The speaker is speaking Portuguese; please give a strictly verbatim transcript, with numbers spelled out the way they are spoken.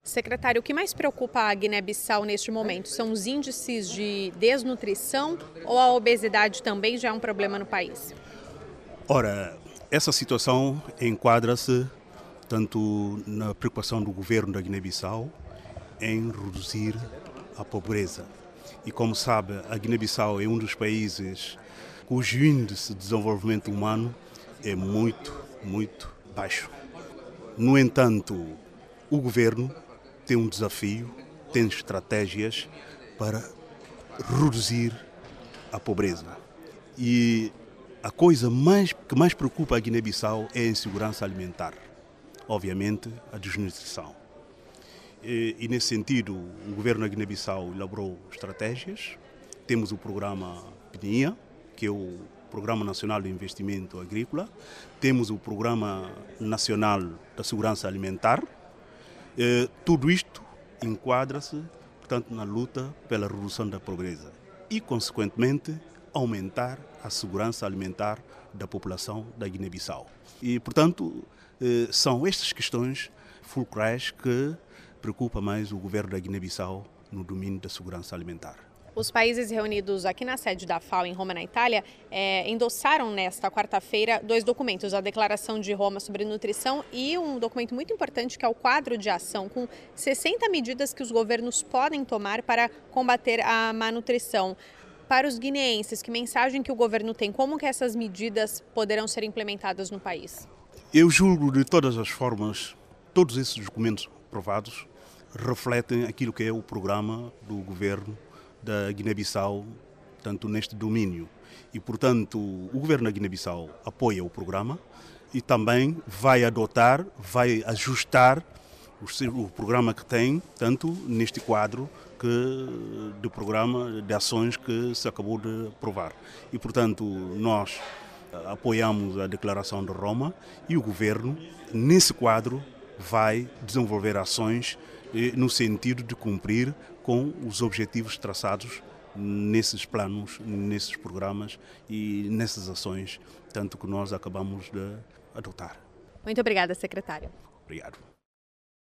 Secretário, o que mais preocupa a Guiné-Bissau neste momento? São os índices de desnutrição ou a obesidade também já é um problema no país? Ora, essa situação enquadra-se tanto na preocupação do governo da Guiné-Bissau em reduzir a pobreza. E como sabe, a Guiné-Bissau é um dos países cujo índice de desenvolvimento humano é muito, muito baixo. No entanto, o governo tem um desafio, tem estratégias para reduzir a pobreza. E a coisa mais, que mais preocupa a Guiné-Bissau é a insegurança alimentar. Obviamente, a desnutrição. E, e nesse sentido, o governo da Guiné-Bissau elaborou estratégias. Temos o programa PNIA, que é o Programa Nacional de Investimento Agrícola. Temos o Programa Nacional da Segurança Alimentar. E, tudo isto enquadra-se, portanto, na luta pela redução da pobreza e, consequentemente, aumentar a segurança alimentar da população da Guiné-Bissau. E, portanto, são estas questões fulcrais que preocupam mais o governo da Guiné-Bissau no domínio da segurança alimentar. Os países reunidos aqui na sede da FAO, em Roma, na Itália, é, endossaram nesta quarta-feira dois documentos, a Declaração de Roma sobre Nutrição e um documento muito importante que é o Quadro de Ação, com sessenta medidas que os governos podem tomar para combater a má nutrição. Para os guineenses, que mensagem que o governo tem? Como que essas medidas poderão ser implementadas no país? Eu julgo, de todas as formas, todos esses documentos aprovados refletem aquilo que é o programa do governo da Guiné-Bissau, tanto neste domínio. E, portanto, o governo da Guiné-Bissau apoia o programa e também vai adotar, vai ajustar o programa que tem, tanto neste quadro que de programa de ações que se acabou de aprovar. E, portanto, nós apoiamos a Declaração de Roma e o governo, nesse quadro, vai desenvolver ações no sentido de cumprir com os objetivos traçados nesses planos, nesses programas e nessas ações, tanto que nós acabamos de adotar. Muito obrigada, secretário. Obrigado.